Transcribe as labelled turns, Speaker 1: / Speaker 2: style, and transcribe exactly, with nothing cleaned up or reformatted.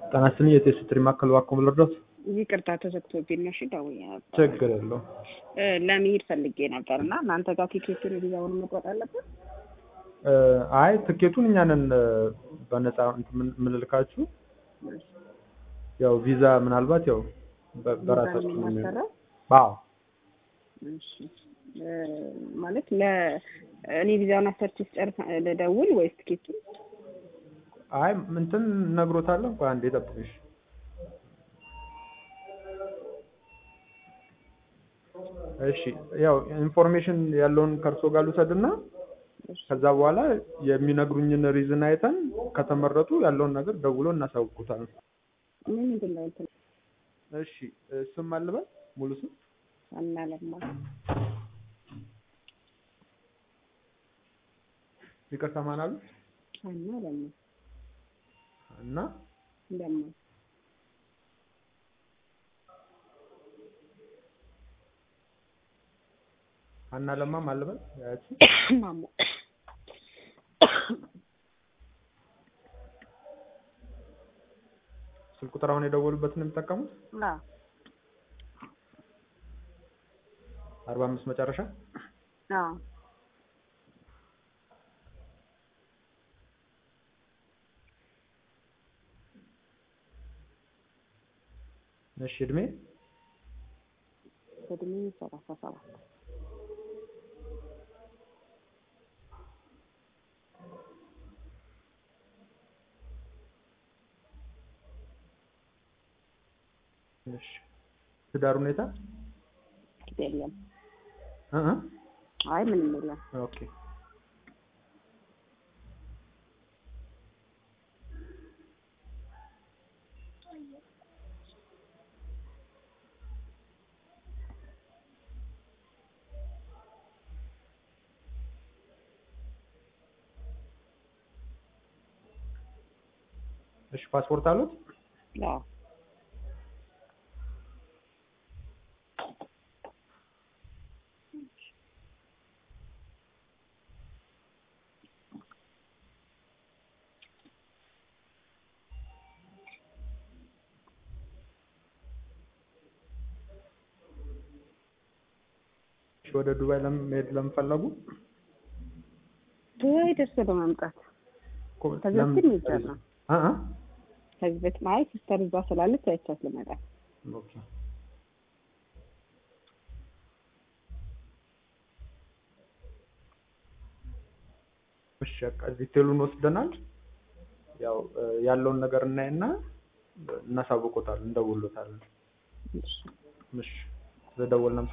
Speaker 1: ጤና ይስጥልኝ የቴሌ ማዕከል እባክዎ ልርዳዎት?
Speaker 2: ይቅርታ ተዘግቶብኝ ነው። እሺ ደውዬ ነበር።
Speaker 1: ችግር የለውም።
Speaker 2: ለመሄድ ፈልጌ ነበርና እናንተ ጋር ቲኬቱን ቪዛውን መቆረጥ አለበት?
Speaker 1: አይ ትኬቱን እኛ ነን በነፃ የምንልካችሁ። ያው ቪዛ ምናልባት ያው በራሳችሁ ነው የሚሆነው። አዎ
Speaker 2: እሺ ማለት ለ እኔ ቪዛውን አሰርቼ ስጨርስ ልደውል ወይስ ቲኬቱን?
Speaker 1: አይ እንትን ነግሮታለሁ። ቆይ አንዴ ጠብቅሽ። እሺ ያው ኢንፎርሜሽን ያለውን ከርሶ ጋር ልውሰድና ከዛ በኋላ የሚነግሩኝን ሪዝን አይተን ከተመረጡ ያለውን ነገር ደውሎ እናሳውቁታለን።
Speaker 2: ምን ምንድን ነው እንትን?
Speaker 1: እሺ ስም አልበል ሙሉ ስም
Speaker 2: አና ለማ
Speaker 1: ይቅርታ ማን አሉ?
Speaker 2: አና ለማ
Speaker 1: እና
Speaker 2: ለማ
Speaker 1: አና ለማ ማልበል ያቺ
Speaker 2: ማሙ
Speaker 1: ስልክ ቁጥር አሁን የደወሉበትን የሚጠቀሙት?
Speaker 2: አዎ
Speaker 1: አርባ አምስት መጨረሻ?
Speaker 2: አዎ
Speaker 1: እሺ እድሜ?
Speaker 2: እድሜ ሰላሳ ሰባት
Speaker 1: እሺ ትዳር ሁኔታ?
Speaker 2: የለም።
Speaker 1: እ እ
Speaker 2: አይ ምንም የለም።
Speaker 1: ኦኬ እሺ ፓስፖርት አሉት?
Speaker 2: አዎ
Speaker 1: ወደ ዱባይ ለመሄድ ለምፈለጉ?
Speaker 2: ዱባይ ደርሶ ለማምጣት ከዚህ በፊት ይቻላል።
Speaker 1: አ አ
Speaker 2: ከዚህ በፊት ማይ ሲስተር እዛ ስላለች አይቻት ልመጣ።
Speaker 1: ኦኬ እሺ በቃ ዲቴሉን ወስደናል። ያው ያለውን ነገር እናይና እናሳውቆታለን፣ እንደውሎታለን።
Speaker 2: እሺ
Speaker 1: እሺ ስለደወልን